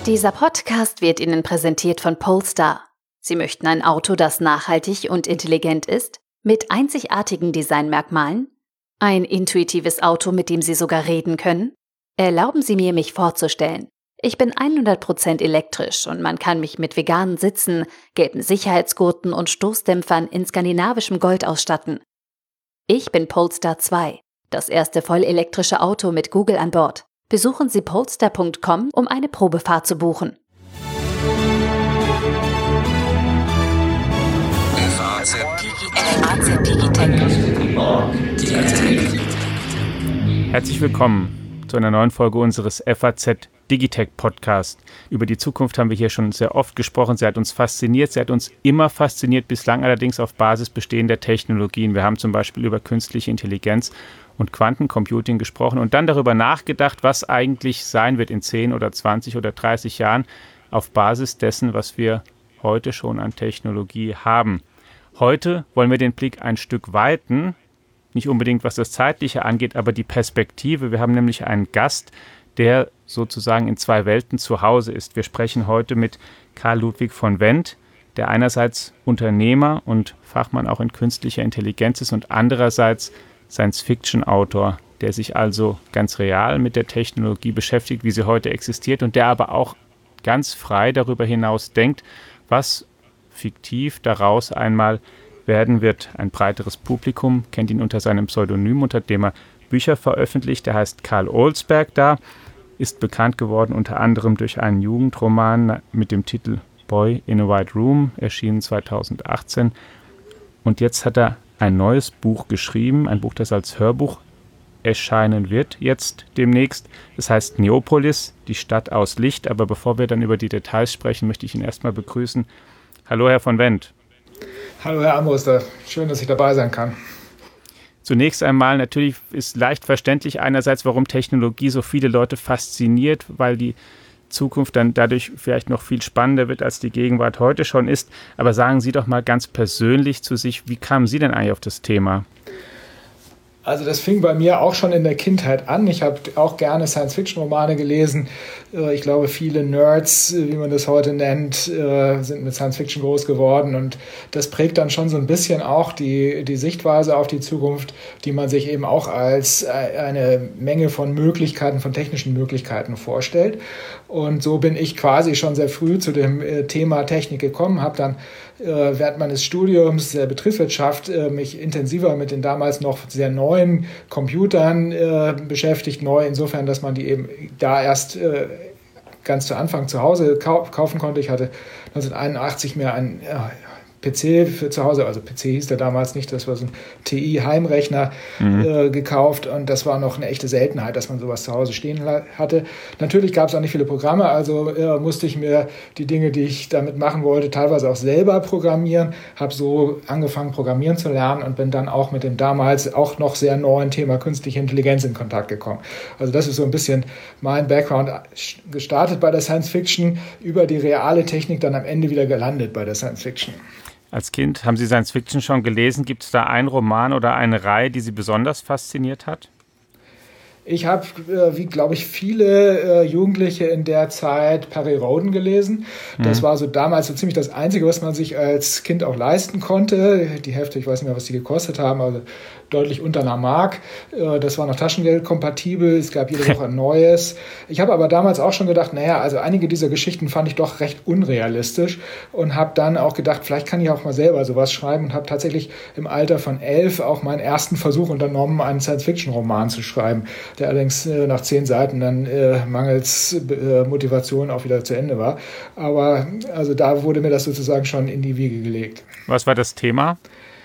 Dieser Podcast wird Ihnen präsentiert von Polestar. Sie möchten ein Auto, das nachhaltig und intelligent ist, mit einzigartigen Designmerkmalen? Ein intuitives Auto, mit dem Sie sogar reden können? Erlauben Sie mir, mich vorzustellen. Ich bin 100% elektrisch und man kann mich mit veganen Sitzen, gelben Sicherheitsgurten und Stoßdämpfern in skandinavischem Gold ausstatten. Ich bin Polestar 2, das erste vollelektrische Auto mit Google an Bord. Besuchen Sie polestar.com, um eine Probefahrt zu buchen. Herzlich willkommen zu einer neuen Folge unseres FAZ Digitech Podcast. Über die Zukunft haben wir hier schon sehr oft gesprochen. Sie hat uns fasziniert, sie hat uns immer fasziniert, bislang allerdings auf Basis bestehender Technologien. Wir haben zum Beispiel über künstliche Intelligenz und Quantencomputing gesprochen und dann darüber nachgedacht, was eigentlich sein wird in 10 oder 20 oder 30 Jahren auf Basis dessen, was wir heute schon an Technologie haben. Heute wollen wir den Blick ein Stück weiten, nicht unbedingt was das Zeitliche angeht, aber die Perspektive. Wir haben nämlich einen Gast, der sozusagen in zwei Welten zu Hause ist. Wir sprechen heute mit Karl Ludwig von Wendt, der einerseits Unternehmer und Fachmann auch in künstlicher Intelligenz ist und andererseits Science-Fiction-Autor, der sich also ganz real mit der Technologie beschäftigt, wie sie heute existiert und der aber auch ganz frei darüber hinaus denkt, was fiktiv daraus einmal werden wird. Ein breiteres Publikum kennt ihn unter seinem Pseudonym, unter dem er Bücher veröffentlicht. Der heißt Karl Olsberg da, ist bekannt geworden unter anderem durch einen Jugendroman mit dem Titel Boy in a White Room, erschienen 2018. Und jetzt hat er ein neues Buch geschrieben, ein Buch, das als Hörbuch erscheinen wird jetzt demnächst. Das heißt Neopolis, die Stadt aus Licht. Aber bevor wir dann über die Details sprechen, möchte ich ihn erstmal begrüßen. Hallo, Herr von Wendt. Hallo, Herr Armbruster. Schön, dass ich dabei sein kann. Zunächst einmal, natürlich ist leicht verständlich einerseits, warum Technologie so viele Leute fasziniert, weil die Zukunft dann dadurch vielleicht noch viel spannender wird, als die Gegenwart heute schon ist. Aber sagen Sie doch mal ganz persönlich zu sich, wie kamen Sie denn eigentlich auf das Thema? Also das fing bei mir auch schon in der Kindheit an. Ich habe auch gerne Science-Fiction-Romane gelesen. Ich glaube, viele Nerds, wie man das heute nennt, sind mit Science-Fiction groß geworden. Und das prägt dann schon so ein bisschen auch die Sichtweise auf die Zukunft, die man sich eben auch als eine Menge von Möglichkeiten, von technischen Möglichkeiten vorstellt. Und so bin ich quasi schon sehr früh zu dem Thema Technik gekommen, habe dann während meines Studiums der Betriebswirtschaft mich intensiver mit den damals noch sehr neuen Computern beschäftigt. Neu insofern, dass man die eben da erst ganz zu Anfang zu Hause kaufen konnte. Ich hatte 1981 mir einen PC für zu Hause, also PC hieß der damals nicht, das war so ein TI-Heimrechner gekauft und das war noch eine echte Seltenheit, dass man sowas zu Hause stehen hatte. Natürlich gab es auch nicht viele Programme, also musste ich mir die Dinge, die ich damit machen wollte, teilweise auch selber programmieren, habe so angefangen programmieren zu lernen und bin dann auch mit dem damals auch noch sehr neuen Thema künstliche Intelligenz in Kontakt gekommen. Also das ist so ein bisschen mein Background, gestartet bei der Science Fiction, über die reale Technik dann am Ende wieder gelandet bei der Science Fiction. Als Kind haben Sie Science Fiction schon gelesen. Gibt es da einen Roman oder eine Reihe, die Sie besonders fasziniert hat? Ich habe, wie glaube ich, viele Jugendliche in der Zeit Perry Rhodan gelesen. Das war so damals so ziemlich das Einzige, was man sich als Kind auch leisten konnte. Die Hefte, ich weiß nicht mehr, was die gekostet haben, also deutlich unter einer Mark. Das war noch taschengeldkompatibel. Es gab jede Woche ein neues. Ich habe aber damals auch schon gedacht, naja, also einige dieser Geschichten fand ich doch recht unrealistisch und habe dann auch gedacht, vielleicht kann ich auch mal selber sowas schreiben und habe tatsächlich im Alter von 11 auch meinen ersten Versuch unternommen, einen Science-Fiction-Roman zu schreiben, der allerdings nach 10 Seiten dann mangels Motivation auch wieder zu Ende war. Aber also da wurde mir das sozusagen schon in die Wiege gelegt. Was war das Thema?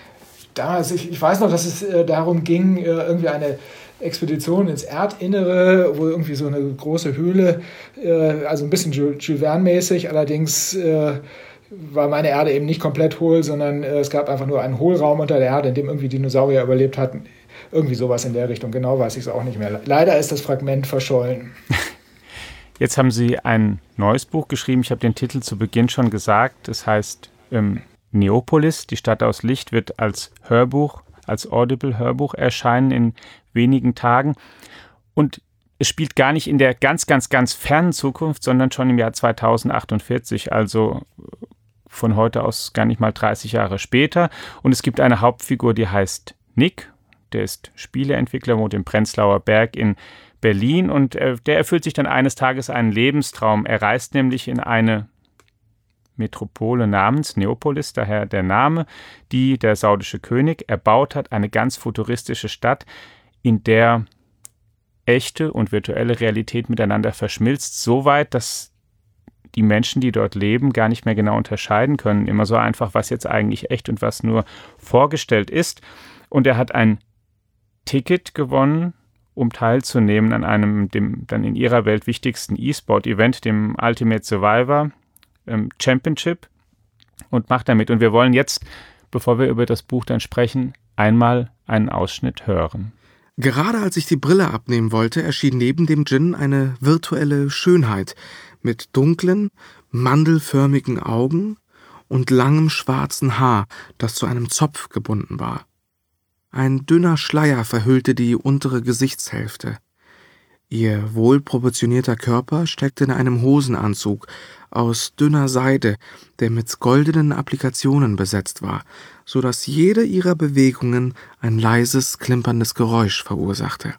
Ich weiß noch, dass es darum ging, irgendwie eine Expedition ins Erdinnere, wo irgendwie so eine große Höhle, also ein bisschen Jules Verne-mäßig, allerdings war meine Erde eben nicht komplett hohl, sondern es gab einfach nur einen Hohlraum unter der Erde, in dem irgendwie Dinosaurier überlebt hatten. Irgendwie sowas in der Richtung, genau weiß ich es auch nicht mehr. Leider ist das Fragment verschollen. Jetzt haben Sie ein neues Buch geschrieben, ich habe den Titel zu Beginn schon gesagt, das heißt Neopolis, die Stadt aus Licht, wird als Hörbuch, als Audible-Hörbuch erscheinen in wenigen Tagen. Und es spielt gar nicht in der ganz, ganz, ganz fernen Zukunft, sondern schon im Jahr 2048, also von heute aus gar nicht mal 30 Jahre später. Und es gibt eine Hauptfigur, die heißt Nick. Der ist Spieleentwickler, wohnt im Prenzlauer Berg in Berlin und der erfüllt sich dann eines Tages einen Lebenstraum. Er reist nämlich in eine Metropole namens Neopolis, daher der Name, die der saudische König erbaut hat, eine ganz futuristische Stadt, in der echte und virtuelle Realität miteinander verschmilzt, so weit, dass die Menschen, die dort leben, gar nicht mehr genau unterscheiden können. Immer so einfach, was jetzt eigentlich echt und was nur vorgestellt ist. Und er hat ein Ticket gewonnen, um teilzunehmen an einem, dem dann in ihrer Welt wichtigsten E-Sport-Event, dem Ultimate Survivor Championship, und macht damit. Und wir wollen jetzt, bevor wir über das Buch dann sprechen, einmal einen Ausschnitt hören. Gerade als ich die Brille abnehmen wollte, erschien neben dem Djinn eine virtuelle Schönheit mit dunklen, mandelförmigen Augen und langem schwarzen Haar, das zu einem Zopf gebunden war. Ein dünner Schleier verhüllte die untere Gesichtshälfte. Ihr wohlproportionierter Körper steckte in einem Hosenanzug aus dünner Seide, der mit goldenen Applikationen besetzt war, so dass jede ihrer Bewegungen ein leises, klimperndes Geräusch verursachte.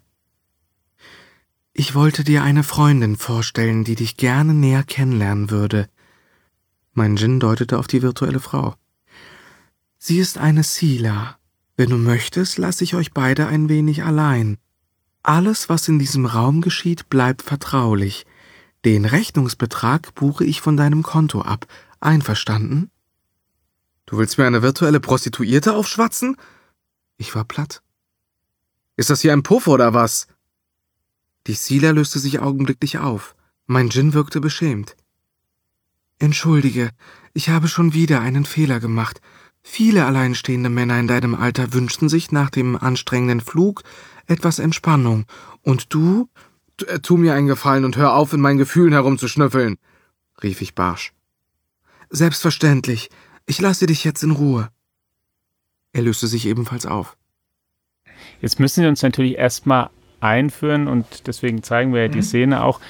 »Ich wollte dir eine Freundin vorstellen, die dich gerne näher kennenlernen würde.« Mein Djinn deutete auf die virtuelle Frau. »Sie ist eine Sila. Wenn du möchtest, lasse ich euch beide ein wenig allein. Alles, was in diesem Raum geschieht, bleibt vertraulich. Den Rechnungsbetrag buche ich von deinem Konto ab. Einverstanden?« »Du willst mir eine virtuelle Prostituierte aufschwatzen?« Ich war platt. »Ist das hier ein Puff oder was?« Die Sila löste sich augenblicklich auf. Mein Djinn wirkte beschämt. »Entschuldige, ich habe schon wieder einen Fehler gemacht. Viele alleinstehende Männer in deinem Alter wünschten sich nach dem anstrengenden Flug etwas Entspannung. Und du? Tu mir einen Gefallen und hör auf, in meinen Gefühlen herumzuschnüffeln«, rief ich barsch. »Selbstverständlich. Ich lasse dich jetzt in Ruhe.« Er löste sich ebenfalls auf. Jetzt müssen wir uns natürlich erstmal einführen und deswegen zeigen wir ja die Szene auch.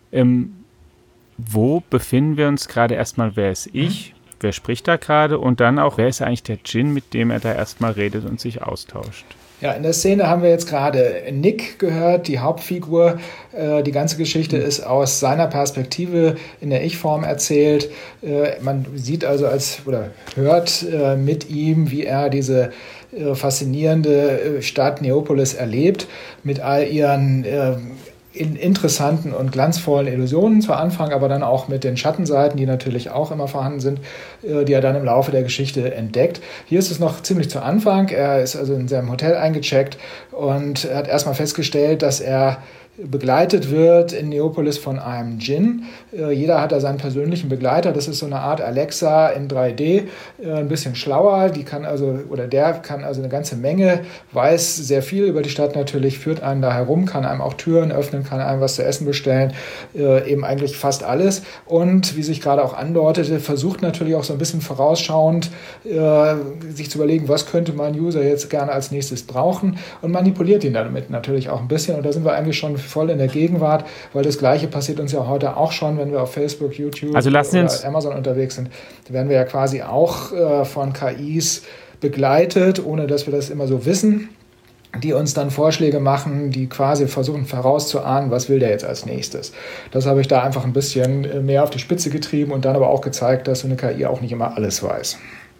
Wo befinden wir uns gerade erstmal? Wer ist ich? Wer spricht da gerade? Und dann auch, wer ist eigentlich der Djinn, mit dem er da erstmal redet und sich austauscht? Ja, in der Szene haben wir jetzt gerade Nick gehört, die Hauptfigur. Die ganze Geschichte ist aus seiner Perspektive in der Ich-Form erzählt. Man sieht also oder hört mit ihm, wie er diese faszinierende Stadt Neopolis erlebt, mit all ihren interessanten und glanzvollen Illusionen zu Anfang, aber dann auch mit den Schattenseiten, die natürlich auch immer vorhanden sind, die er dann im Laufe der Geschichte entdeckt. Hier ist es noch ziemlich zu Anfang. Er ist also in seinem Hotel eingecheckt und hat erstmal festgestellt, dass er begleitet wird in Neopolis von einem Djinn. Jeder hat da seinen persönlichen Begleiter. Das ist so eine Art Alexa in 3D, ein bisschen schlauer. Der kann also eine ganze Menge, weiß sehr viel über die Stadt natürlich, führt einen da herum, kann einem auch Türen öffnen, kann einem was zu essen bestellen, eben eigentlich fast alles. Und wie sich gerade auch andeutete, versucht natürlich auch so ein bisschen vorausschauend, sich zu überlegen, was könnte mein User jetzt gerne als nächstes brauchen, und manipuliert ihn damit natürlich auch ein bisschen. Und da sind wir eigentlich schon voll in der Gegenwart, weil das Gleiche passiert uns ja heute auch schon, wenn wir auf Facebook, YouTube oder Amazon unterwegs sind. Da werden wir ja quasi auch von KIs begleitet, ohne dass wir das immer so wissen, die uns dann Vorschläge machen, die quasi versuchen vorauszuahnen, was will der jetzt als nächstes. Das habe ich da einfach ein bisschen mehr auf die Spitze getrieben und dann aber auch gezeigt, dass so eine KI auch nicht immer alles weiß.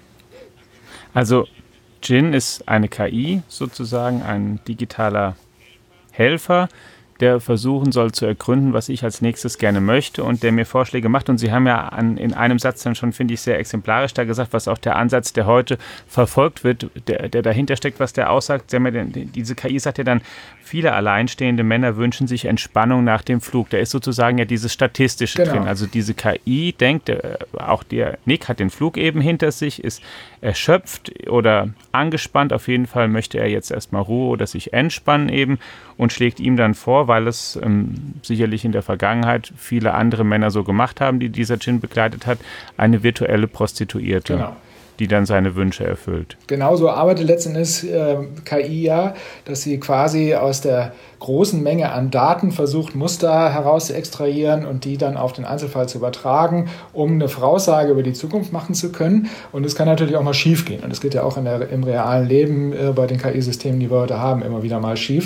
Also Djinn ist eine KI, sozusagen ein digitaler Helfer, der versuchen soll zu ergründen, was ich als nächstes gerne möchte und der mir Vorschläge macht. Und Sie haben ja in einem Satz dann schon, finde ich, sehr exemplarisch da gesagt, was auch der Ansatz, der heute verfolgt wird, der dahinter steckt, was der aussagt. Diese KI sagt ja dann, viele alleinstehende Männer wünschen sich Entspannung nach dem Flug. Da ist sozusagen ja dieses Statistische drin. Also diese KI denkt, auch der Nick hat den Flug eben hinter sich, ist erschöpft oder angespannt. Auf jeden Fall möchte er jetzt erstmal Ruhe oder sich entspannen eben und schlägt ihm dann vor, weil es sicherlich in der Vergangenheit viele andere Männer so gemacht haben, die dieser Djinn begleitet hat, eine virtuelle Prostituierte. Genau. die dann seine Wünsche erfüllt. Genauso arbeitet letztendlich KI ja, dass sie quasi aus der großen Menge an Daten versucht, Muster heraus zu extrahieren und die dann auf den Einzelfall zu übertragen, um eine Voraussage über die Zukunft machen zu können. Und es kann natürlich auch mal schief gehen. Und das geht ja auch im realen Leben bei den KI-Systemen, die wir heute haben, immer wieder mal schief.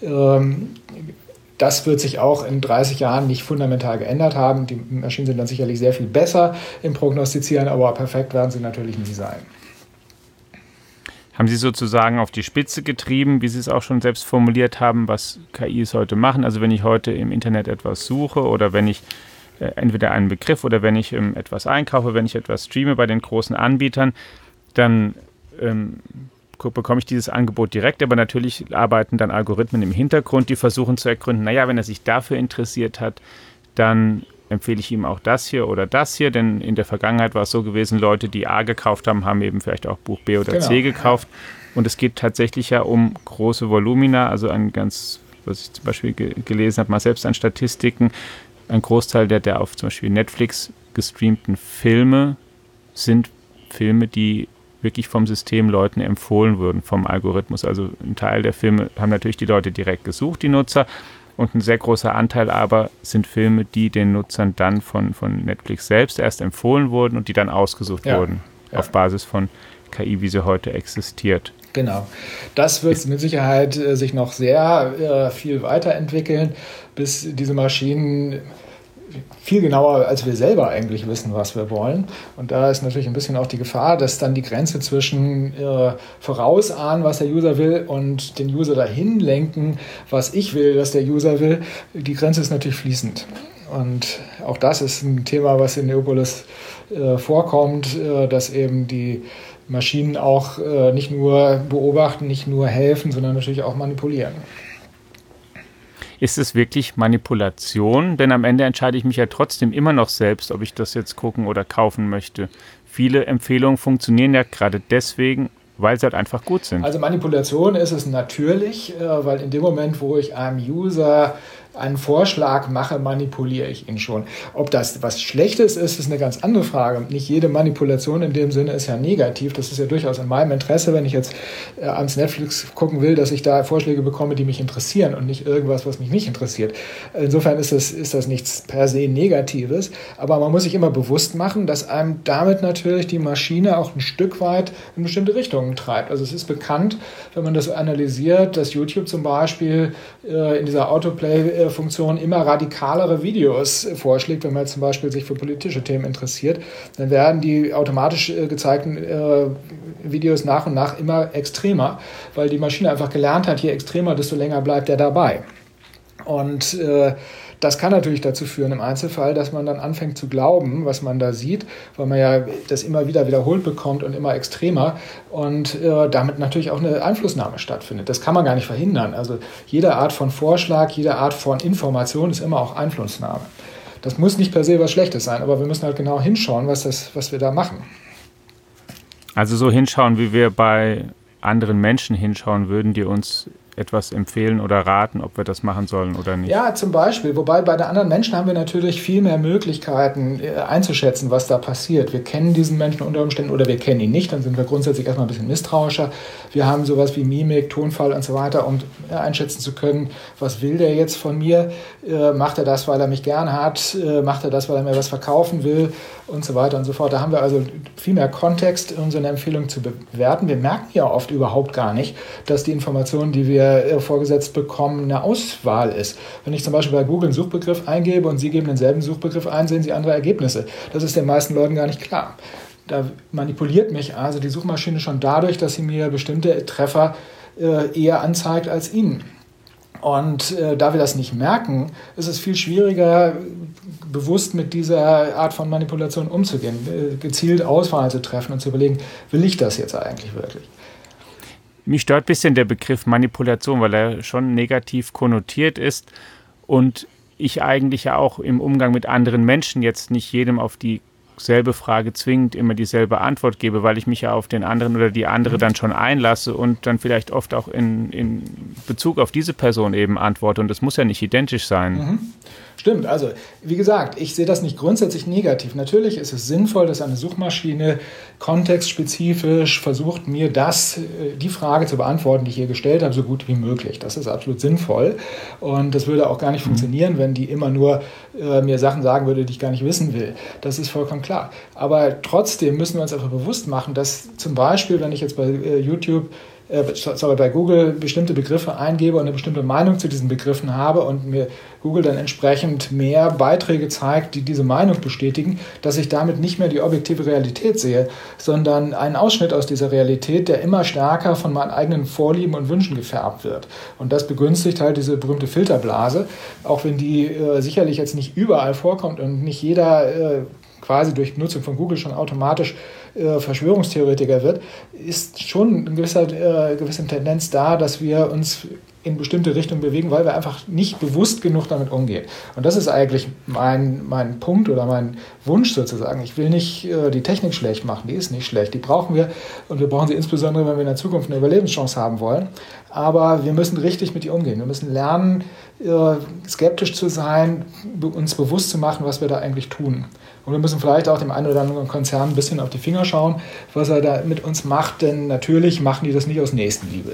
Das wird sich auch in 30 Jahren nicht fundamental geändert haben. Die Maschinen sind dann sicherlich sehr viel besser im Prognostizieren, aber perfekt werden sie natürlich nie sein. Haben Sie sozusagen auf die Spitze getrieben, wie Sie es auch schon selbst formuliert haben, was KIs heute machen? Also wenn ich heute im Internet etwas suche oder wenn ich entweder einen Begriff oder wenn ich etwas einkaufe, wenn ich etwas streame bei den großen Anbietern, dann bekomme ich dieses Angebot direkt, aber natürlich arbeiten dann Algorithmen im Hintergrund, die versuchen zu ergründen, naja, wenn er sich dafür interessiert hat, dann empfehle ich ihm auch das hier oder das hier, denn in der Vergangenheit war es so gewesen, Leute, die A gekauft haben, haben eben vielleicht auch Buch B oder C gekauft und es geht tatsächlich ja um große Volumina, also was ich zum Beispiel gelesen habe, mal selbst an Statistiken, ein Großteil der auf zum Beispiel Netflix gestreamten Filme sind Filme, die wirklich vom System Leuten empfohlen würden, vom Algorithmus. Also ein Teil der Filme haben natürlich die Leute direkt gesucht, die Nutzer, und ein sehr großer Anteil aber sind Filme, die den Nutzern dann von Netflix selbst erst empfohlen wurden und die dann ausgesucht wurden, auf Basis von KI, wie sie heute existiert. Genau. Das wird mit Sicherheit sich noch sehr viel weiterentwickeln, bis diese Maschinen viel genauer als wir selber eigentlich wissen, was wir wollen. Und da ist natürlich ein bisschen auch die Gefahr, dass dann die Grenze zwischen vorausahnen, was der User will, und den User dahin lenken, was ich will, dass der User will, die Grenze ist natürlich fließend. Und auch das ist ein Thema, was in Neopolis vorkommt, dass eben die Maschinen auch nicht nur beobachten, nicht nur helfen, sondern natürlich auch manipulieren. Ist es wirklich Manipulation? Denn am Ende entscheide ich mich ja trotzdem immer noch selbst, ob ich das jetzt gucken oder kaufen möchte. Viele Empfehlungen funktionieren ja gerade deswegen, weil sie halt einfach gut sind. Also Manipulation ist es natürlich, weil in dem Moment, wo ich einem User einen Vorschlag mache, manipuliere ich ihn schon. Ob das was Schlechtes ist, ist eine ganz andere Frage. Nicht jede Manipulation in dem Sinne ist ja negativ. Das ist ja durchaus in meinem Interesse, wenn ich jetzt ans Netflix gucken will, dass ich da Vorschläge bekomme, die mich interessieren und nicht irgendwas, was mich nicht interessiert. Insofern ist das nichts per se Negatives. Aber man muss sich immer bewusst machen, dass einem damit natürlich die Maschine auch ein Stück weit in bestimmte Richtungen treibt. Also es ist bekannt, wenn man das analysiert, dass YouTube zum Beispiel in dieser Autoplay-Funktion immer radikalere Videos vorschlägt. Wenn man jetzt zum Beispiel sich für politische Themen interessiert, dann werden die automatisch gezeigten Videos nach und nach immer extremer, weil die Maschine einfach gelernt hat, je extremer, desto länger bleibt er dabei. Und das kann natürlich dazu führen im Einzelfall, dass man dann anfängt zu glauben, was man da sieht, weil man ja das immer wieder wiederholt bekommt und immer extremer und damit natürlich auch eine Einflussnahme stattfindet. Das kann man gar nicht verhindern. Also jede Art von Vorschlag, jede Art von Information ist immer auch Einflussnahme. Das muss nicht per se was Schlechtes sein, aber wir müssen halt genau hinschauen, was wir da machen. Also so hinschauen, wie wir bei anderen Menschen hinschauen würden, die uns etwas empfehlen oder raten, ob wir das machen sollen oder nicht. Ja, zum Beispiel. Wobei bei den anderen Menschen haben wir natürlich viel mehr Möglichkeiten einzuschätzen, was da passiert. Wir kennen diesen Menschen unter Umständen oder wir kennen ihn nicht, dann sind wir grundsätzlich erstmal ein bisschen misstrauischer. Wir haben sowas wie Mimik, Tonfall und so weiter, um einschätzen zu können, was will der jetzt von mir? Macht er das, weil er mich gern hat? Macht er das, weil er mir was verkaufen will? Und so weiter und so fort. Da haben wir also viel mehr Kontext, um so eine Empfehlung zu bewerten. Wir merken ja oft überhaupt gar nicht, dass die Informationen, die wir vorgesetzt bekommen, eine Auswahl ist. Wenn ich zum Beispiel bei Google einen Suchbegriff eingebe und Sie geben denselben Suchbegriff ein, sehen Sie andere Ergebnisse. Das ist den meisten Leuten gar nicht klar. Da manipuliert mich also die Suchmaschine schon dadurch, dass sie mir bestimmte Treffer eher anzeigt als Ihnen. Und da wir das nicht merken, ist es viel schwieriger, bewusst mit dieser Art von Manipulation umzugehen, gezielt Auswahl zu treffen und zu überlegen, will ich das jetzt eigentlich wirklich? Mich stört ein bisschen der Begriff Manipulation, weil er schon negativ konnotiert ist und ich eigentlich ja auch im Umgang mit anderen Menschen jetzt nicht jedem auf dieselbe Frage zwingend immer dieselbe Antwort gebe, weil ich mich ja auf den anderen oder die andere dann schon einlasse und dann vielleicht oft auch in Bezug auf diese Person eben antworte und das muss ja nicht identisch sein. Stimmt, also wie gesagt, ich sehe das nicht grundsätzlich negativ. Natürlich ist es sinnvoll, dass eine Suchmaschine kontextspezifisch versucht, mir die Frage zu beantworten, die ich hier gestellt habe, so gut wie möglich. Das ist absolut sinnvoll und das würde auch gar nicht funktionieren, wenn die immer nur mir Sachen sagen würde, die ich gar nicht wissen will. Das ist vollkommen klar. Aber trotzdem müssen wir uns einfach bewusst machen, dass zum Beispiel, wenn ich jetzt bei bei Google bestimmte Begriffe eingebe und eine bestimmte Meinung zu diesen Begriffen habe und mir Google dann entsprechend mehr Beiträge zeigt, die diese Meinung bestätigen, dass ich damit nicht mehr die objektive Realität sehe, sondern einen Ausschnitt aus dieser Realität, der immer stärker von meinen eigenen Vorlieben und Wünschen gefärbt wird. Und das begünstigt halt diese berühmte Filterblase, auch wenn die sicherlich jetzt nicht überall vorkommt und nicht jeder quasi durch Nutzung von Google schon automatisch Verschwörungstheoretiker wird, ist schon eine gewisse Tendenz da, dass wir uns in bestimmte Richtungen bewegen, weil wir einfach nicht bewusst genug damit umgehen. Und das ist eigentlich mein Punkt oder mein Wunsch sozusagen. Ich will nicht die Technik schlecht machen, die ist nicht schlecht, die brauchen wir und wir brauchen sie insbesondere, wenn wir in der Zukunft eine Überlebenschance haben wollen. Aber wir müssen richtig mit ihr umgehen. Wir müssen lernen, skeptisch zu sein, uns bewusst zu machen, was wir da eigentlich tun. Und wir müssen vielleicht auch dem einen oder anderen Konzern ein bisschen auf die Finger schauen, was er da mit uns macht, denn natürlich machen die das nicht aus Nächstenliebe.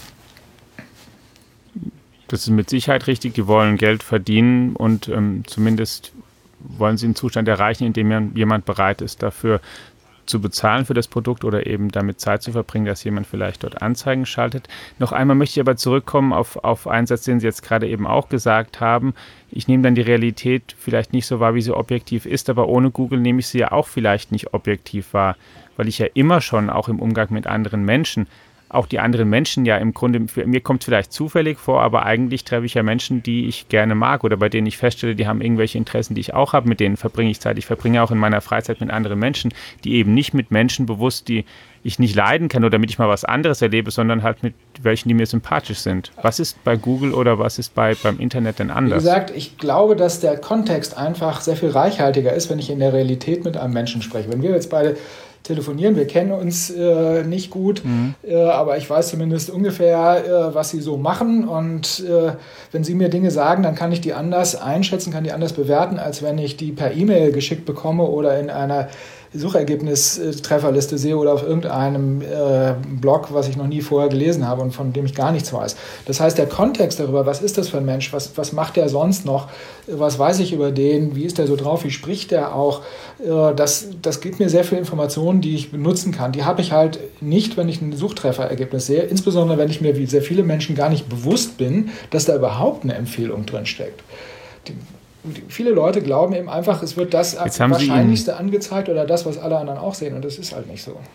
Das ist mit Sicherheit richtig, die wollen Geld verdienen und zumindest wollen sie einen Zustand erreichen, in dem jemand bereit ist, dafür zu bezahlen für das Produkt oder eben damit Zeit zu verbringen, dass jemand vielleicht dort Anzeigen schaltet. Noch einmal möchte ich aber zurückkommen auf einen Satz, den Sie jetzt gerade eben auch gesagt haben. Ich nehme dann die Realität vielleicht nicht so wahr, wie sie objektiv ist, aber ohne Google nehme ich sie ja auch vielleicht nicht objektiv wahr, weil ich ja immer schon auch im Umgang mit anderen Menschen auch die anderen Menschen ja im Grunde, mir kommt es vielleicht zufällig vor, aber eigentlich treffe ich ja Menschen, die ich gerne mag oder bei denen ich feststelle, die haben irgendwelche Interessen, die ich auch habe, mit denen verbringe ich Zeit. Ich verbringe auch in meiner Freizeit mit anderen Menschen, die eben nicht mit Menschen bewusst, die ich nicht leiden kann oder damit ich mal was anderes erlebe, sondern halt mit welchen, die mir sympathisch sind. Was ist bei Google oder was ist beim Internet denn anders? Wie gesagt, ich glaube, dass der Kontext einfach sehr viel reichhaltiger ist, wenn ich in der Realität mit einem Menschen spreche. Wenn wir jetzt beide telefonieren, wir kennen uns nicht gut, aber ich weiß zumindest ungefähr, was sie so machen und wenn sie mir Dinge sagen, dann kann ich die anders einschätzen, kann die anders bewerten, als wenn ich die per E-Mail geschickt bekomme oder in einer Suchergebnis-Trefferliste sehe oder auf irgendeinem Blog, was ich noch nie vorher gelesen habe und von dem ich gar nichts weiß. Das heißt, der Kontext darüber, was ist das für ein Mensch, was macht der sonst noch, was weiß ich über den, wie ist der so drauf, wie spricht der auch, das gibt mir sehr viel Informationen, die ich benutzen kann. Die habe ich halt nicht, wenn ich ein Suchtrefferergebnis sehe, insbesondere wenn ich mir, wie sehr viele Menschen, gar nicht bewusst bin, dass da überhaupt eine Empfehlung drin steckt. Viele Leute glauben eben einfach, es wird das Wahrscheinlichste angezeigt oder das, was alle anderen auch sehen. Und das ist halt nicht so.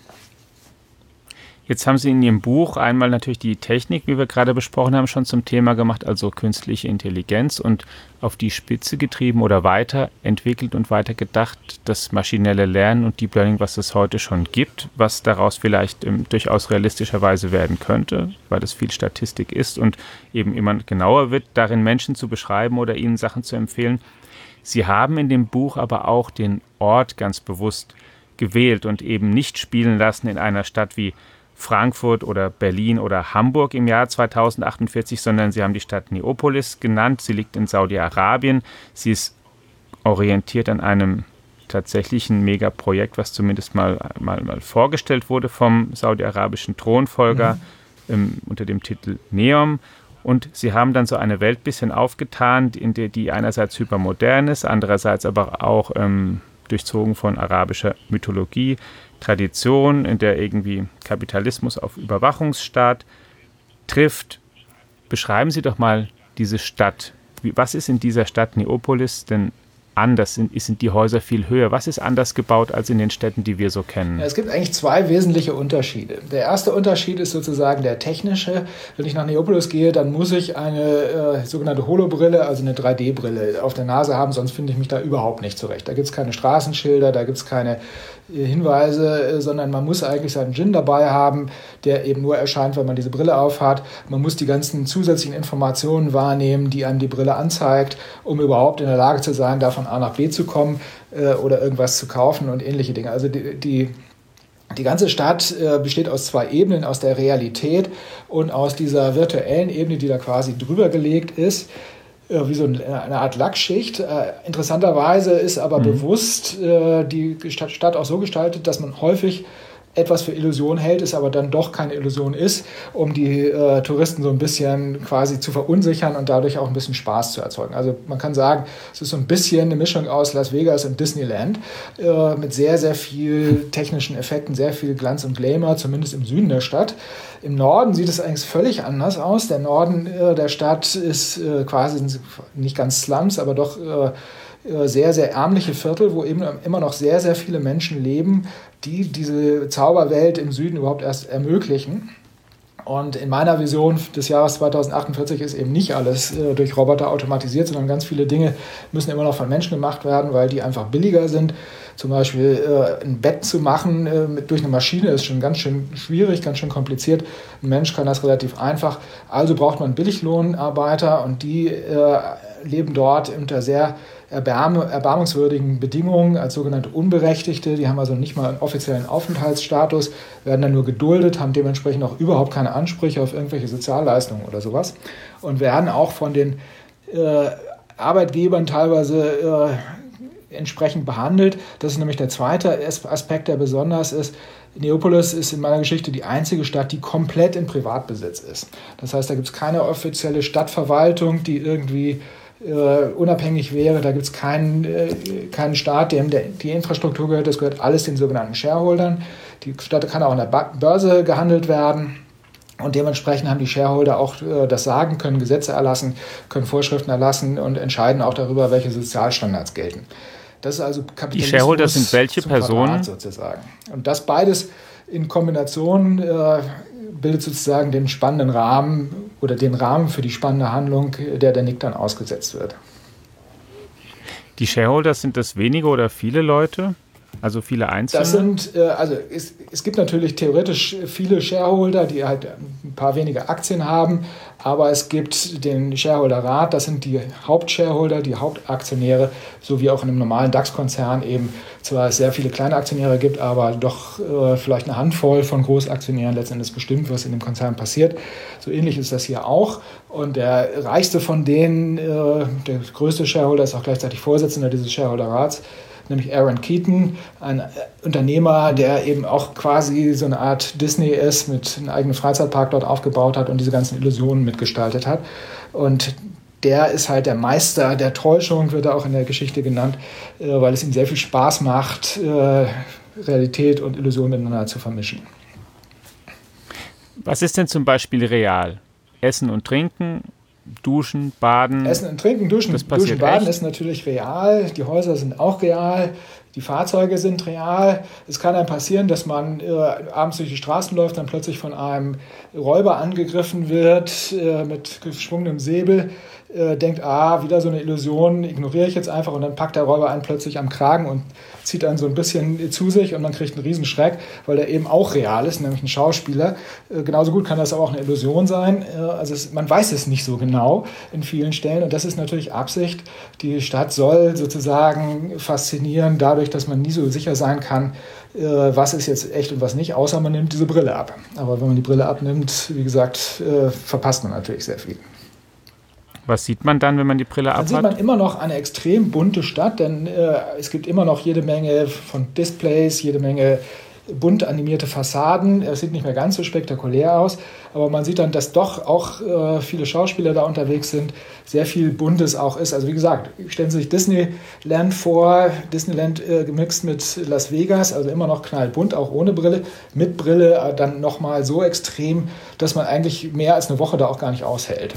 Jetzt haben Sie in Ihrem Buch einmal natürlich die Technik, wie wir gerade besprochen haben, schon zum Thema gemacht, also künstliche Intelligenz und auf die Spitze getrieben oder weiterentwickelt und weitergedacht, das maschinelle Lernen und Deep Learning, was es heute schon gibt, was daraus vielleicht durchaus realistischerweise werden könnte, weil es viel Statistik ist und eben immer genauer wird, darin Menschen zu beschreiben oder ihnen Sachen zu empfehlen. Sie haben in dem Buch aber auch den Ort ganz bewusst gewählt und eben nicht spielen lassen in einer Stadt wie Frankfurt oder Berlin oder Hamburg im Jahr 2048, sondern sie haben die Stadt Neopolis genannt. Sie liegt in Saudi-Arabien. Sie ist orientiert an einem tatsächlichen Megaprojekt, was zumindest mal vorgestellt wurde vom saudi-arabischen Thronfolger unter dem Titel Neom. Und sie haben dann so eine Welt ein bisschen aufgetan, die einerseits hypermodern ist, andererseits aber auch durchzogen von arabischer Mythologie, Tradition, in der irgendwie Kapitalismus auf Überwachungsstaat trifft. Beschreiben Sie doch mal diese Stadt. Was ist in dieser Stadt Neopolis denn anders? Sind die Häuser viel höher? Was ist anders gebaut als in den Städten, die wir so kennen? Ja, es gibt eigentlich zwei wesentliche Unterschiede. Der erste Unterschied ist sozusagen der technische. Wenn ich nach Neopolis gehe, dann muss ich eine sogenannte Holobrille, also eine 3D-Brille auf der Nase haben, sonst finde ich mich da überhaupt nicht zurecht. Da gibt es keine Straßenschilder, da gibt es keine Hinweise, sondern man muss eigentlich seinen Djinn dabei haben, der eben nur erscheint, wenn man diese Brille aufhat. Man muss die ganzen zusätzlichen Informationen wahrnehmen, die einem die Brille anzeigt, um überhaupt in der Lage zu sein, da von A nach B zu kommen oder irgendwas zu kaufen und ähnliche Dinge. Also die ganze Stadt besteht aus zwei Ebenen, aus der Realität und aus dieser virtuellen Ebene, die da quasi drüber gelegt ist. wie so eine Art Lackschicht. Interessanterweise ist aber bewusst die Stadt auch so gestaltet, dass man häufig etwas für Illusion hält, es aber dann doch keine Illusion ist, um die Touristen so ein bisschen quasi zu verunsichern und dadurch auch ein bisschen Spaß zu erzeugen. Also man kann sagen, es ist so ein bisschen eine Mischung aus Las Vegas und Disneyland mit sehr, sehr viel technischen Effekten, sehr viel Glanz und Glamour, zumindest im Süden der Stadt. Im Norden sieht es eigentlich völlig anders aus. Der Norden der Stadt ist quasi nicht ganz Slums, aber doch sehr, sehr ärmliche Viertel, wo eben immer noch sehr, sehr viele Menschen leben, die diese Zauberwelt im Süden überhaupt erst ermöglichen. Und in meiner Vision des Jahres 2048 ist eben nicht alles durch Roboter automatisiert, sondern ganz viele Dinge müssen immer noch von Menschen gemacht werden, weil die einfach billiger sind. Zum Beispiel ein Bett zu machen durch eine Maschine ist schon ganz schön schwierig, ganz schön kompliziert. Ein Mensch kann das relativ einfach. Also braucht man Billiglohnarbeiter und die leben dort unter sehr erbarmungswürdigen Bedingungen als sogenannte Unberechtigte. Die haben also nicht mal einen offiziellen Aufenthaltsstatus, werden dann nur geduldet, haben dementsprechend auch überhaupt keine Ansprüche auf irgendwelche Sozialleistungen oder sowas und werden auch von den Arbeitgebern teilweise entsprechend behandelt. Das ist nämlich der zweite Aspekt, der besonders ist. Neapolis ist in meiner Geschichte die einzige Stadt, die komplett in Privatbesitz ist. Das heißt, da gibt es keine offizielle Stadtverwaltung, die irgendwie unabhängig wäre. Da gibt es keinen Staat, dem die Infrastruktur gehört. Das gehört alles den sogenannten Shareholdern. Die Stadt kann auch an der Börse gehandelt werden. Und dementsprechend haben die Shareholder auch das Sagen, können Gesetze erlassen, können Vorschriften erlassen und entscheiden auch darüber, welche Sozialstandards gelten. Das ist also Kapitalismus. Die Shareholder sind welche Personen? Sozusagen. Und das beides in Kombination bildet sozusagen den spannenden Rahmen oder den Rahmen für die spannende Handlung, der Nick dann ausgesetzt wird. Die Shareholder, sind das wenige oder viele Leute? Also viele Einzelne? Das sind, es gibt natürlich theoretisch viele Shareholder, die halt ein paar wenige Aktien haben, aber es gibt den Shareholderrat, das sind die Hauptshareholder, die Hauptaktionäre, so wie auch in einem normalen DAX-Konzern eben zwar es sehr viele kleine Aktionäre gibt, aber doch vielleicht eine Handvoll von Großaktionären letztendlich bestimmt, was in dem Konzern passiert. So ähnlich ist das hier auch. Und der reichste von denen, der größte Shareholder, ist auch gleichzeitig Vorsitzender dieses Shareholderrats, nämlich Aaron Keaton, ein Unternehmer, der eben auch quasi so eine Art Disney ist, mit einem eigenen Freizeitpark dort aufgebaut hat und diese ganzen Illusionen mitgestaltet hat. Und der ist halt der Meister der Täuschung, wird er auch in der Geschichte genannt, weil es ihm sehr viel Spaß macht, Realität und Illusion miteinander zu vermischen. Was ist denn zum Beispiel real? Essen und Trinken? Duschen, Baden. Essen und Trinken, Duschen, Baden ist natürlich real. Die Häuser sind auch real. Die Fahrzeuge sind real. Es kann einem passieren, dass man abends durch die Straßen läuft, dann plötzlich von einem Räuber angegriffen wird mit geschwungenem Säbel. Denkt, wieder so eine Illusion, ignoriere ich jetzt einfach, und dann packt der Räuber einen plötzlich am Kragen und zieht einen so ein bisschen zu sich und man kriegt einen Riesenschreck, weil der eben auch real ist, nämlich ein Schauspieler. Genauso gut kann das aber auch eine Illusion sein. Man weiß es nicht so genau in vielen Stellen, und das ist natürlich Absicht. Die Stadt soll sozusagen faszinieren, dadurch, dass man nie so sicher sein kann, was ist jetzt echt und was nicht, außer man nimmt diese Brille ab. Aber wenn man die Brille abnimmt, wie gesagt, verpasst man natürlich sehr viel. Was sieht man dann, wenn man die Brille abhat? Dann sieht man immer noch eine extrem bunte Stadt, denn es gibt immer noch jede Menge von Displays, jede Menge bunt animierte Fassaden. Es sieht nicht mehr ganz so spektakulär aus, aber man sieht dann, dass doch auch viele Schauspieler da unterwegs sind, sehr viel Buntes auch ist. Also wie gesagt, stellen Sie sich Disneyland vor, Disneyland gemixt mit Las Vegas, also immer noch knallbunt, auch ohne Brille. Mit Brille dann nochmal so extrem, dass man eigentlich mehr als eine Woche da auch gar nicht aushält.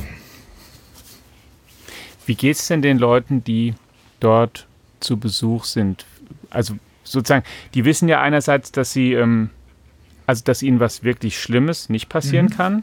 Wie geht es denn den Leuten, die dort zu Besuch sind? Also sozusagen, die wissen ja einerseits, dass sie, dass ihnen was wirklich Schlimmes nicht passieren kann.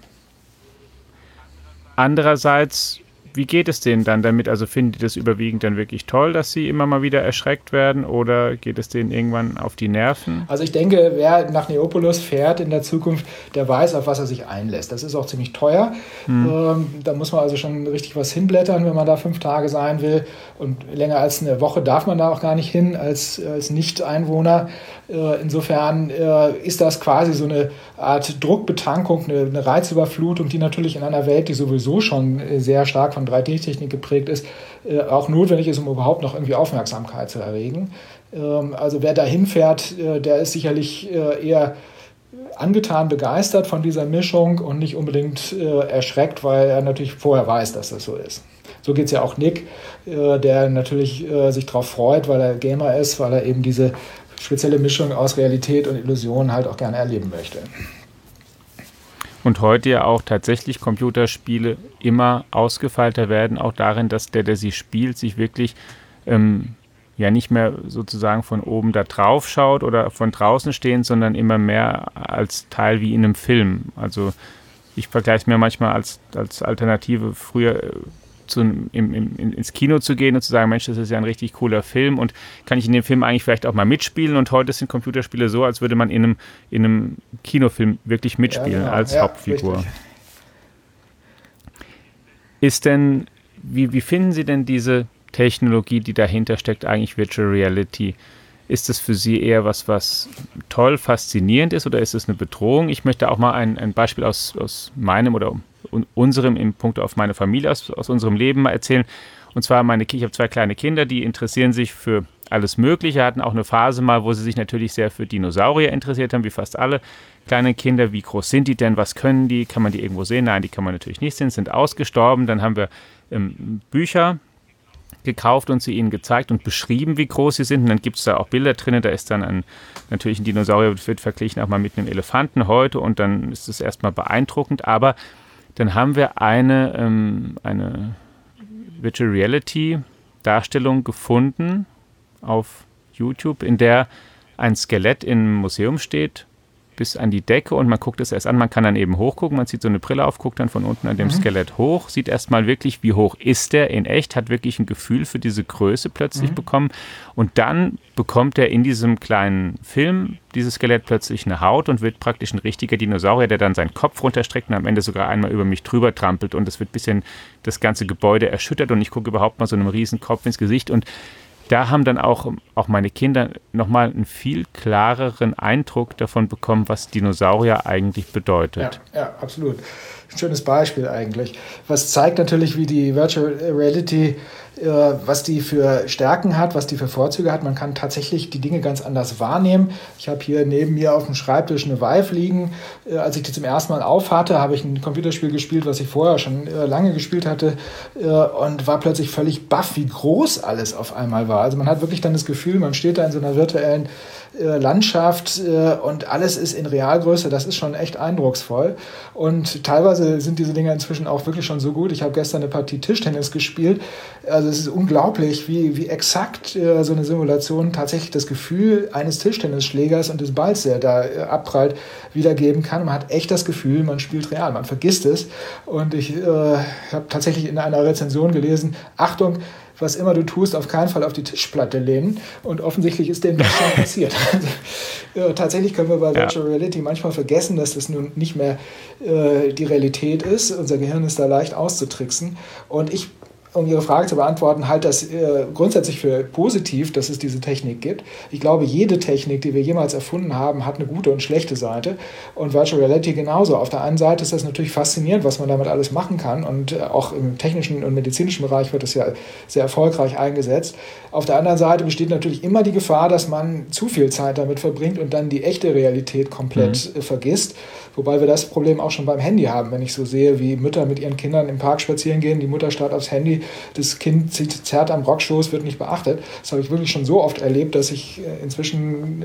Andererseits, wie geht es denen dann damit? Also finden die das überwiegend dann wirklich toll, dass sie immer mal wieder erschreckt werden, oder geht es denen irgendwann auf die Nerven? Also ich denke, wer nach Neapolis fährt in der Zukunft, der weiß, auf was er sich einlässt. Das ist auch ziemlich teuer. Da muss man also schon richtig was hinblättern, wenn man da 5 Tage sein will. Und länger als eine Woche darf man da auch gar nicht hin als Nicht-Einwohner. Insofern ist das quasi so eine Art Druckbetankung, eine Reizüberflutung, die natürlich in einer Welt, die sowieso schon sehr stark von von 3D-Technik geprägt ist, auch notwendig ist, um überhaupt noch irgendwie Aufmerksamkeit zu erregen. Also wer da hinfährt, der ist sicherlich eher angetan, begeistert von dieser Mischung und nicht unbedingt erschreckt, weil er natürlich vorher weiß, dass das so ist. So geht es ja auch Nick, der natürlich sich darauf freut, weil er Gamer ist, weil er eben diese spezielle Mischung aus Realität und Illusion halt auch gerne erleben möchte. Und heute ja auch tatsächlich Computerspiele immer ausgefeilter werden, auch darin, dass der sie spielt, sich wirklich ja nicht mehr sozusagen von oben da drauf schaut oder von draußen stehend, sondern immer mehr als Teil wie in einem Film. Also ich vergleiche es mir manchmal als Alternative früher ins Kino zu gehen und zu sagen, Mensch, das ist ja ein richtig cooler Film und kann ich in dem Film eigentlich vielleicht auch mal mitspielen? Und heute sind Computerspiele so, als würde man in einem Kinofilm wirklich mitspielen, als Hauptfigur. Richtig. Ist denn, wie finden Sie denn diese Technologie, die dahinter steckt, eigentlich Virtual Reality? Ist es für Sie eher was toll, faszinierend ist oder ist es eine Bedrohung? Ich möchte auch mal ein Beispiel aus meinem oder unserem im Punkt auf meine Familie, aus unserem Leben mal erzählen. Und zwar ich habe 2 kleine Kinder, die interessieren sich für alles Mögliche, hatten auch eine Phase mal, wo sie sich natürlich sehr für Dinosaurier interessiert haben, wie fast alle kleinen Kinder. Wie groß sind die denn? Was können die? Kann man die irgendwo sehen? Nein, die kann man natürlich nicht sehen, sind ausgestorben. Dann haben wir Bücher gekauft und sie ihnen gezeigt und beschrieben, wie groß sie sind. Und dann gibt es da auch Bilder drin. Da ist dann natürlich ein Dinosaurier, wird verglichen auch mal mit einem Elefanten heute und dann ist es erstmal beeindruckend. Aber dann haben wir eine Virtual Reality Darstellung gefunden auf YouTube, in der ein Skelett im Museum steht, bis an die Decke und man guckt es erst an, man kann dann eben hochgucken, man zieht so eine Brille auf, guckt dann von unten an dem Skelett hoch, sieht erstmal wirklich, wie hoch ist der in echt, hat wirklich ein Gefühl für diese Größe plötzlich bekommen und dann bekommt er in diesem kleinen Film dieses Skelett plötzlich eine Haut und wird praktisch ein richtiger Dinosaurier, der dann seinen Kopf runterstreckt und am Ende sogar einmal über mich drüber trampelt und es wird ein bisschen das ganze Gebäude erschüttert und ich gucke überhaupt mal so einem riesen Kopf ins Gesicht und da haben dann auch meine Kinder nochmal einen viel klareren Eindruck davon bekommen, was Dinosaurier eigentlich bedeutet. Ja, absolut. Ein schönes Beispiel eigentlich. Was zeigt natürlich, wie die Virtual Reality, was die für Stärken hat, was die für Vorzüge hat. Man kann tatsächlich die Dinge ganz anders wahrnehmen. Ich habe hier neben mir auf dem Schreibtisch eine Vive liegen. Als ich die zum ersten Mal aufhatte, habe ich ein Computerspiel gespielt, was ich vorher schon lange gespielt hatte und war plötzlich völlig baff, wie groß alles auf einmal war. Also man hat wirklich dann das Gefühl, man steht da in so einer virtuellen Landschaft und alles ist in Realgröße, das ist schon echt eindrucksvoll und teilweise sind diese Dinge inzwischen auch wirklich schon so gut. Ich habe gestern eine Partie Tischtennis gespielt, also es ist unglaublich, wie exakt so eine Simulation tatsächlich das Gefühl eines Tischtennisschlägers und des Balls, der da abprallt, wiedergeben kann. Man hat echt das Gefühl, man spielt real, man vergisst es und ich habe tatsächlich in einer Rezension gelesen, Achtung, was immer du tust, auf keinen Fall auf die Tischplatte lehnen. Und offensichtlich ist dem das schon passiert. Also, tatsächlich können wir bei Virtual Reality manchmal vergessen, dass das nun nicht mehr die Realität ist. Unser Gehirn ist da leicht auszutricksen. Und ich, um Ihre Frage zu beantworten, halte das grundsätzlich für positiv, dass es diese Technik gibt. Ich glaube, jede Technik, die wir jemals erfunden haben, hat eine gute und schlechte Seite. Und Virtual Reality genauso. Auf der einen Seite ist das natürlich faszinierend, was man damit alles machen kann. Und auch im technischen und medizinischen Bereich wird das ja sehr erfolgreich eingesetzt. Auf der anderen Seite besteht natürlich immer die Gefahr, dass man zu viel Zeit damit verbringt und dann die echte Realität komplett vergisst. Wobei wir das Problem auch schon beim Handy haben, wenn ich so sehe, wie Mütter mit ihren Kindern im Park spazieren gehen, die Mutter starrt aufs Handy, das Kind zerrt am Rockschoß, wird nicht beachtet. Das habe ich wirklich schon so oft erlebt, dass ich inzwischen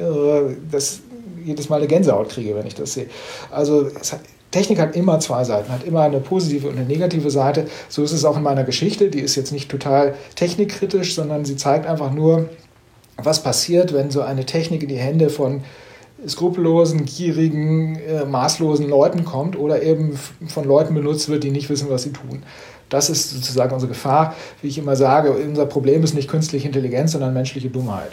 jedes Mal eine Gänsehaut kriege, wenn ich das sehe. Also Technik hat immer 2 Seiten, hat immer eine positive und eine negative Seite. So ist es auch in meiner Geschichte. Die ist jetzt nicht total technikkritisch, sondern sie zeigt einfach nur, was passiert, wenn so eine Technik in die Hände von skrupellosen, gierigen, maßlosen Leuten kommt oder eben von Leuten benutzt wird, die nicht wissen, was sie tun. Das ist sozusagen unsere Gefahr. Wie ich immer sage, unser Problem ist nicht künstliche Intelligenz, sondern menschliche Dummheit.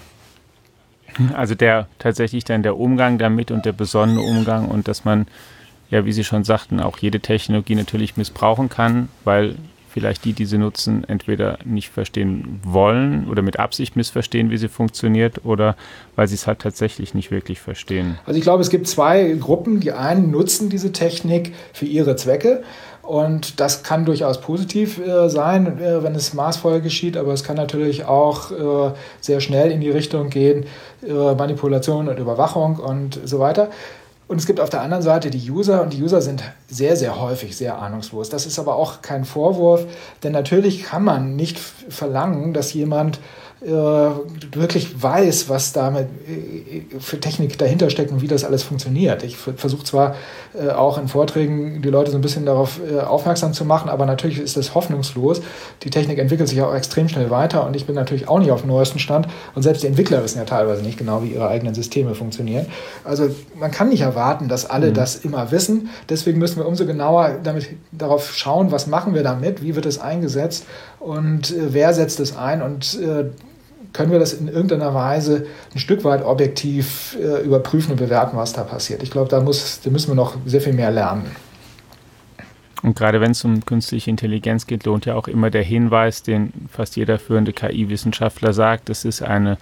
Also tatsächlich dann der Umgang damit und der besonnene Umgang und dass man, ja, wie Sie schon sagten, auch jede Technologie natürlich missbrauchen kann, weil vielleicht die sie nutzen, entweder nicht verstehen wollen oder mit Absicht missverstehen, wie sie funktioniert, oder weil sie es halt tatsächlich nicht wirklich verstehen. Also ich glaube, es gibt 2 Gruppen. Die einen nutzen diese Technik für ihre Zwecke Und das kann durchaus positiv sein, wenn es maßvoll geschieht, aber es kann natürlich auch sehr schnell in die Richtung gehen, Manipulation und Überwachung und so weiter. Und es gibt auf der anderen Seite die User, und die User sind sehr, sehr häufig sehr ahnungslos. Das ist aber auch kein Vorwurf, denn natürlich kann man nicht verlangen, dass jemand wirklich weiß, was damit für Technik dahinter steckt und wie das alles funktioniert. Ich versuche zwar auch in Vorträgen die Leute so ein bisschen darauf aufmerksam zu machen, aber natürlich ist das hoffnungslos. Die Technik entwickelt sich auch extrem schnell weiter und ich bin natürlich auch nicht auf dem neuesten Stand und selbst die Entwickler wissen ja teilweise nicht genau, wie ihre eigenen Systeme funktionieren. Also man kann nicht erwarten, dass alle das immer wissen. Deswegen müssen wir umso genauer darauf schauen, was machen wir damit, wie wird es eingesetzt und wer setzt es ein und können wir das in irgendeiner Weise ein Stück weit objektiv überprüfen und bewerten, was da passiert. Ich glaube, da müssen wir noch sehr viel mehr lernen. Und gerade wenn es um künstliche Intelligenz geht, lohnt ja auch immer der Hinweis, den fast jeder führende KI-Wissenschaftler sagt, das ist eine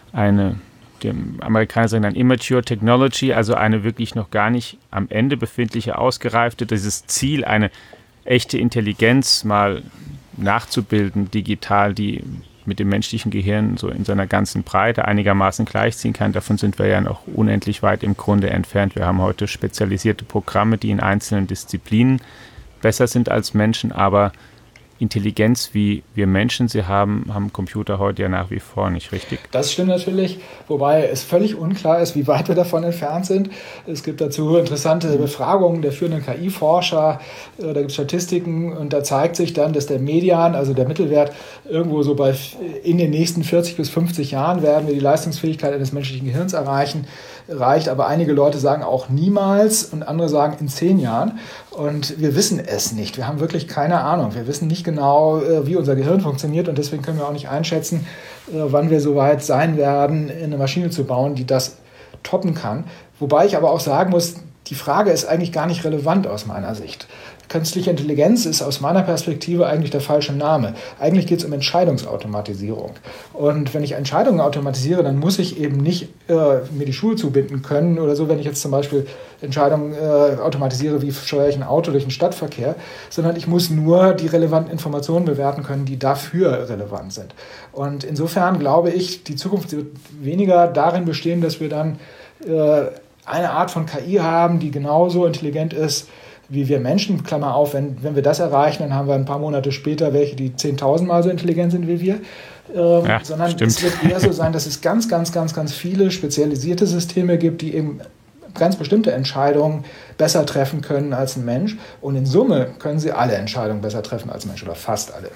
die Amerikaner sagen dann Immature Technology, also eine wirklich noch gar nicht am Ende befindliche, ausgereifte, dieses Ziel, eine echte Intelligenz mal nachzubilden, digital, die mit dem menschlichen Gehirn so in seiner ganzen Breite einigermaßen gleichziehen kann. Davon sind wir ja noch unendlich weit im Grunde entfernt. Wir haben heute spezialisierte Programme, die in einzelnen Disziplinen besser sind als Menschen, aber Intelligenz, wie wir Menschen sie haben Computer heute ja nach wie vor nicht, richtig? Das stimmt natürlich, wobei es völlig unklar ist, wie weit wir davon entfernt sind. Es gibt dazu interessante Befragungen der führenden KI-Forscher, da gibt es Statistiken und da zeigt sich dann, dass der Median, also der Mittelwert, irgendwo so in den nächsten 40 bis 50 Jahren werden wir die Leistungsfähigkeit eines menschlichen Gehirns reicht, aber einige Leute sagen auch niemals und andere sagen in 10 Jahren. Und wir wissen es nicht. Wir haben wirklich keine Ahnung. Wir wissen nicht genau, wie unser Gehirn funktioniert und deswegen können wir auch nicht einschätzen, wann wir so weit sein werden, eine Maschine zu bauen, die das toppen kann. Wobei ich aber auch sagen muss, die Frage ist eigentlich gar nicht relevant aus meiner Sicht. Künstliche Intelligenz ist aus meiner Perspektive eigentlich der falsche Name. Eigentlich geht es um Entscheidungsautomatisierung. Und wenn ich Entscheidungen automatisiere, dann muss ich eben nicht mir die Schuhe zubinden können oder so, wenn ich jetzt zum Beispiel Entscheidungen automatisiere, wie steuere ich ein Auto durch den Stadtverkehr, sondern ich muss nur die relevanten Informationen bewerten können, die dafür relevant sind. Und insofern glaube ich, die Zukunft wird weniger darin bestehen, dass wir dann eine Art von KI haben, die genauso intelligent ist wie wir Menschen, Klammer auf, wenn wir das erreichen, dann haben wir ein paar Monate später welche, die 10.000 Mal so intelligent sind wie wir. Sondern stimmt. Es wird eher so sein, dass es ganz, ganz, ganz, ganz viele spezialisierte Systeme gibt, die eben ganz bestimmte Entscheidungen besser treffen können als ein Mensch. Und in Summe können sie alle Entscheidungen besser treffen als ein Mensch oder fast alle.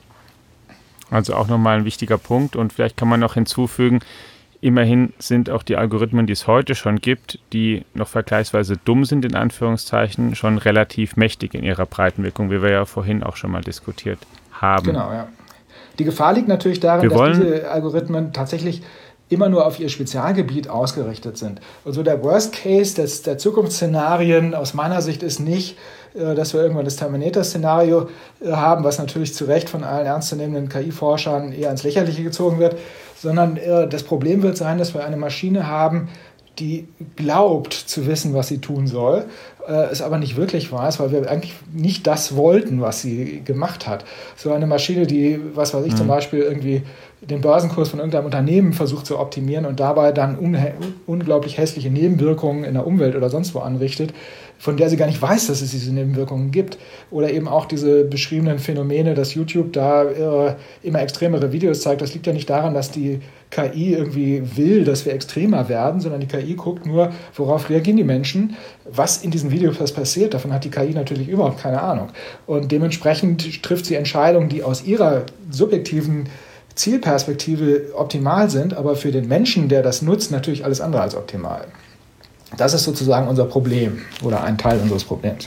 Also auch nochmal ein wichtiger Punkt. Und vielleicht kann man noch hinzufügen, immerhin sind auch die Algorithmen, die es heute schon gibt, die noch vergleichsweise dumm sind, in Anführungszeichen, schon relativ mächtig in ihrer Breitenwirkung, wie wir ja vorhin auch schon mal diskutiert haben. Genau, ja. Die Gefahr liegt natürlich darin, dass diese Algorithmen tatsächlich immer nur auf ihr Spezialgebiet ausgerichtet sind. Und so der Worst Case der Zukunftsszenarien aus meiner Sicht ist nicht, dass wir irgendwann das Terminator-Szenario haben, was natürlich zu Recht von allen ernstzunehmenden KI-Forschern eher ins Lächerliche gezogen wird, sondern das Problem wird sein, dass wir eine Maschine haben, die glaubt zu wissen, was sie tun soll, es aber nicht wirklich weiß, weil wir eigentlich nicht das wollten, was sie gemacht hat. So eine Maschine, die, was weiß ich, zum Beispiel irgendwie den Börsenkurs von irgendeinem Unternehmen versucht zu optimieren und dabei dann unglaublich hässliche Nebenwirkungen in der Umwelt oder sonst wo anrichtet, von der sie gar nicht weiß, dass es diese Nebenwirkungen gibt. Oder eben auch diese beschriebenen Phänomene, dass YouTube da immer extremere Videos zeigt. Das liegt ja nicht daran, dass die KI irgendwie will, dass wir extremer werden, sondern die KI guckt nur, worauf reagieren die Menschen, was in diesen Videos passiert. Davon hat die KI natürlich überhaupt keine Ahnung. Und dementsprechend trifft sie Entscheidungen, die aus ihrer subjektiven Zielperspektive optimal sind, aber für den Menschen, der das nutzt, natürlich alles andere als optimal. Das ist sozusagen unser Problem oder ein Teil unseres Problems.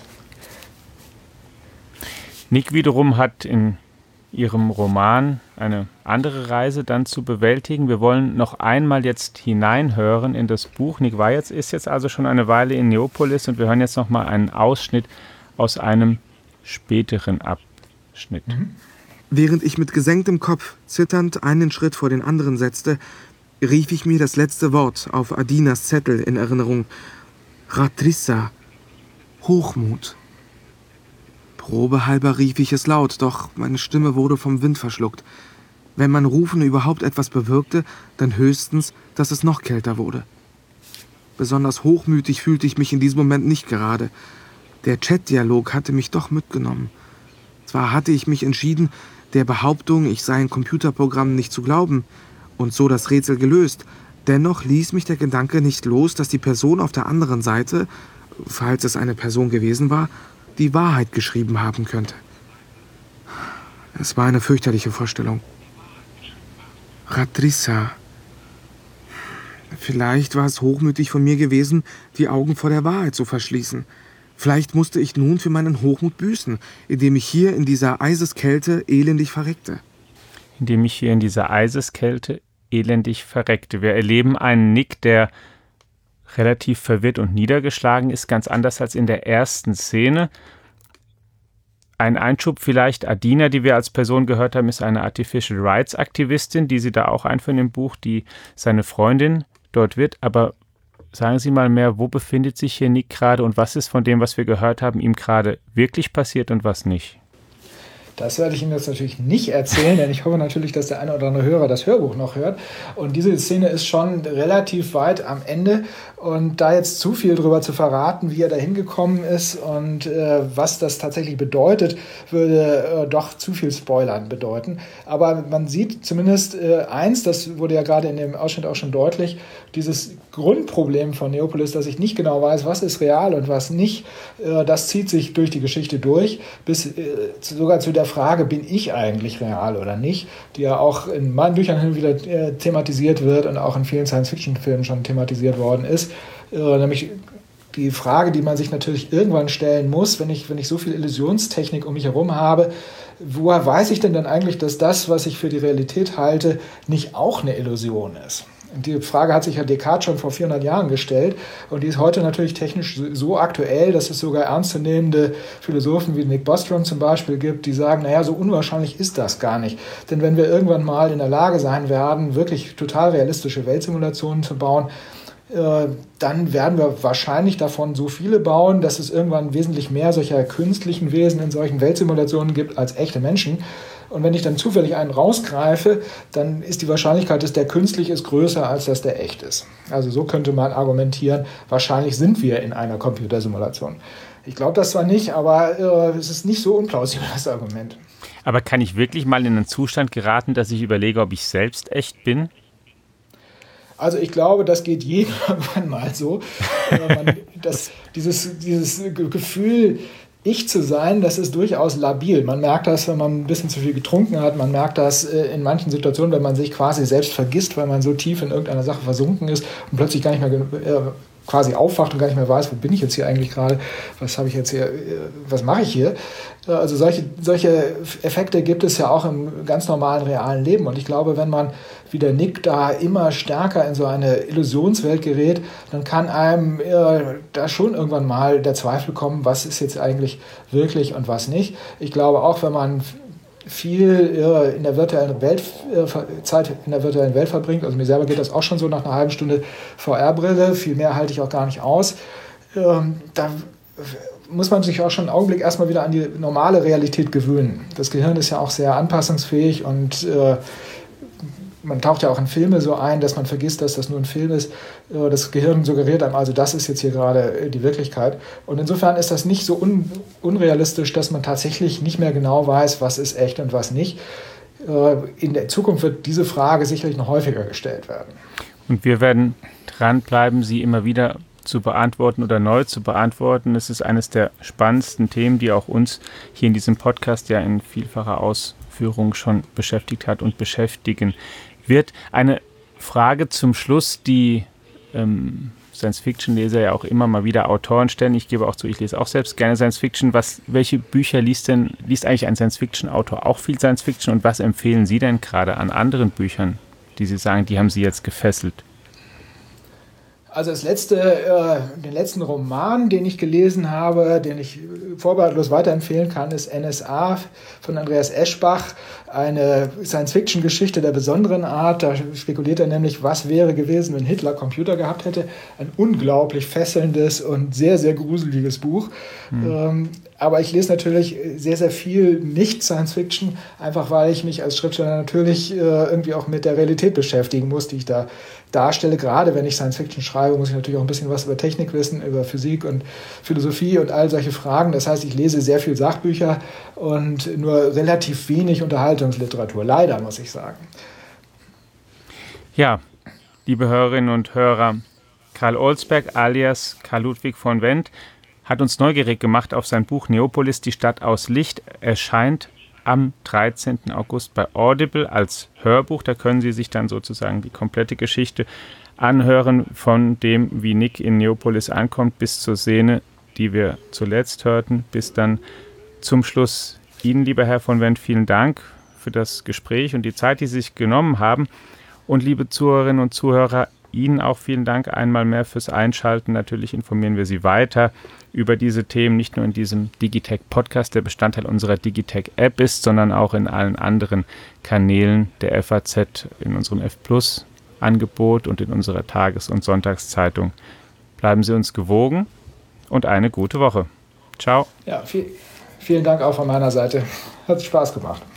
Nick wiederum hat in ihrem Roman eine andere Reise dann zu bewältigen. Wir wollen noch einmal jetzt hineinhören in das Buch. Nick ist jetzt also schon eine Weile in Neapolis und wir hören jetzt noch mal einen Ausschnitt aus einem späteren Abschnitt. Während ich mit gesenktem Kopf zitternd einen Schritt vor den anderen setzte, rief ich mir das letzte Wort auf Adinas Zettel in Erinnerung. Ratrissa, Hochmut. Probehalber rief ich es laut, doch meine Stimme wurde vom Wind verschluckt. Wenn mein Rufen überhaupt etwas bewirkte, dann höchstens, dass es noch kälter wurde. Besonders hochmütig fühlte ich mich in diesem Moment nicht gerade. Der Chat-Dialog hatte mich doch mitgenommen. Zwar hatte ich mich entschieden, der Behauptung, ich sei ein Computerprogramm, nicht zu glauben und so das Rätsel gelöst, dennoch ließ mich der Gedanke nicht los, dass die Person auf der anderen Seite, falls es eine Person gewesen war, die Wahrheit geschrieben haben könnte. Es war eine fürchterliche Vorstellung. Ratrissa. Vielleicht war es hochmütig von mir gewesen, die Augen vor der Wahrheit zu verschließen. Vielleicht musste ich nun für meinen Hochmut büßen, indem ich hier in dieser Eiseskälte elendig verreckte. Indem ich hier in dieser Eiseskälte elendig verreckte. Wir erleben einen Nick, der relativ verwirrt und niedergeschlagen ist, ganz anders als in der ersten Szene. Ein Einschub vielleicht, Adina, die wir als Person gehört haben, ist eine Artificial Rights Aktivistin, die Sie da auch einführen im Buch, die seine Freundin dort wird. Aber sagen Sie mal mehr, wo befindet sich hier Nick gerade und was ist von dem, was wir gehört haben, ihm gerade wirklich passiert und was nicht? Das werde ich Ihnen jetzt natürlich nicht erzählen, denn ich hoffe natürlich, dass der eine oder andere Hörer das Hörbuch noch hört. Und diese Szene ist schon relativ weit am Ende. Und da jetzt zu viel drüber zu verraten, wie er da hingekommen ist und was das tatsächlich bedeutet, würde doch zu viel Spoilern bedeuten. Aber man sieht zumindest eins, das wurde ja gerade in dem Ausschnitt auch schon deutlich, dieses Grundproblem von Neopolis, dass ich nicht genau weiß, was ist real und was nicht, das zieht sich durch die Geschichte durch, bis sogar zu der Frage, bin ich eigentlich real oder nicht, die ja auch in meinen Büchern hin und wieder thematisiert wird und auch in vielen Science-Fiction-Filmen schon thematisiert worden ist. Nämlich die Frage, die man sich natürlich irgendwann stellen muss, wenn ich so viel Illusionstechnik um mich herum habe, woher weiß ich denn dann eigentlich, dass das, was ich für die Realität halte, nicht auch eine Illusion ist? Und die Frage hat sich ja Descartes schon vor 400 Jahren gestellt und die ist heute natürlich technisch so aktuell, dass es sogar ernstzunehmende Philosophen wie Nick Bostrom zum Beispiel gibt, die sagen, naja, so unwahrscheinlich ist das gar nicht. Denn wenn wir irgendwann mal in der Lage sein werden, wirklich total realistische Weltsimulationen zu bauen, dann werden wir wahrscheinlich davon so viele bauen, dass es irgendwann wesentlich mehr solcher künstlichen Wesen in solchen Weltsimulationen gibt als echte Menschen. Und wenn ich dann zufällig einen rausgreife, dann ist die Wahrscheinlichkeit, dass der künstlich ist, größer, als dass der echt ist. Also so könnte man argumentieren, wahrscheinlich sind wir in einer Computersimulation. Ich glaube das zwar nicht, aber es ist nicht so unplausibel, das Argument. Aber kann ich wirklich mal in einen Zustand geraten, dass ich überlege, ob ich selbst echt bin? Also ich glaube, das geht jedem irgendwann mal so. Dieses Gefühl, ich zu sein, das ist durchaus labil. Man merkt das, wenn man ein bisschen zu viel getrunken hat. Man merkt das in manchen Situationen, wenn man sich quasi selbst vergisst, weil man so tief in irgendeiner Sache versunken ist und plötzlich gar nicht mehr quasi aufwacht und gar nicht mehr weiß, wo bin ich jetzt hier eigentlich gerade, was habe ich jetzt hier, was mache ich hier? Also solche Effekte gibt es ja auch im ganz normalen, realen Leben. Und ich glaube, wenn man wie der Nick da immer stärker in so eine Illusionswelt gerät, dann kann einem da schon irgendwann mal der Zweifel kommen, was ist jetzt eigentlich wirklich und was nicht. Ich glaube auch, wenn man viel in der virtuellen Welt, Zeit in der virtuellen Welt verbringt, also mir selber geht das auch schon so nach einer halben Stunde VR-Brille, viel mehr halte ich auch gar nicht aus, da muss man sich auch schon einen Augenblick erstmal wieder an die normale Realität gewöhnen. Das Gehirn ist ja auch sehr anpassungsfähig und man taucht ja auch in Filme so ein, dass man vergisst, dass das nur ein Film ist. Das Gehirn suggeriert einem also, das ist jetzt hier gerade die Wirklichkeit. Und insofern ist das nicht so unrealistisch, dass man tatsächlich nicht mehr genau weiß, was ist echt und was nicht. In der Zukunft wird diese Frage sicherlich noch häufiger gestellt werden. Und wir werden dranbleiben, sie immer wieder zu beantworten oder neu zu beantworten. Es ist eines der spannendsten Themen, die auch uns hier in diesem Podcast ja in vielfacher Ausführung schon beschäftigt hat und beschäftigen wird. Eine Frage zum Schluss, die Science-Fiction-Leser ja auch immer mal wieder Autoren stellen. Ich gebe auch zu, ich lese auch selbst gerne Science-Fiction. Welche Bücher liest eigentlich ein Science-Fiction-Autor auch viel Science-Fiction und was empfehlen Sie denn gerade an anderen Büchern, die Sie sagen, die haben Sie jetzt gefesselt? Also den letzten Roman, den ich gelesen habe, den ich vorbehaltlos weiterempfehlen kann, ist NSA von Andreas Eschbach, eine Science-Fiction-Geschichte der besonderen Art. Da spekuliert er nämlich, was wäre gewesen, wenn Hitler Computer gehabt hätte. Ein unglaublich fesselndes und sehr, sehr gruseliges Buch. Aber ich lese natürlich sehr, sehr viel Nicht-Science-Fiction, einfach weil ich mich als Schriftsteller natürlich irgendwie auch mit der Realität beschäftigen muss, die ich da darstelle. Gerade wenn ich Science-Fiction schreibe, muss ich natürlich auch ein bisschen was über Technik wissen, über Physik und Philosophie und all solche Fragen. Das heißt, ich lese sehr viel Sachbücher und nur relativ wenig Unterhaltungsliteratur. Leider, muss ich sagen. Ja, liebe Hörerinnen und Hörer, Karl Olsberg alias Karl Ludwig von Wendt hat uns neugierig gemacht auf sein Buch Neopolis, die Stadt aus Licht. Erscheint am 13. August bei Audible als Hörbuch. Da können Sie sich dann sozusagen die komplette Geschichte anhören, von dem, wie Nick in Neopolis ankommt, bis zur Szene, die wir zuletzt hörten, bis dann zum Schluss. Ihnen, lieber Herr von Wendt, vielen Dank für das Gespräch und die Zeit, die Sie sich genommen haben. Und liebe Zuhörerinnen und Zuhörer, Ihnen auch vielen Dank einmal mehr fürs Einschalten. Natürlich informieren wir Sie weiter über diese Themen, nicht nur in diesem Digitech-Podcast, der Bestandteil unserer Digitech-App ist, sondern auch in allen anderen Kanälen der FAZ, in unserem F+-Angebot und in unserer Tages- und Sonntagszeitung. Bleiben Sie uns gewogen und eine gute Woche. Ciao. Ja, vielen Dank auch von meiner Seite. Hat Spaß gemacht.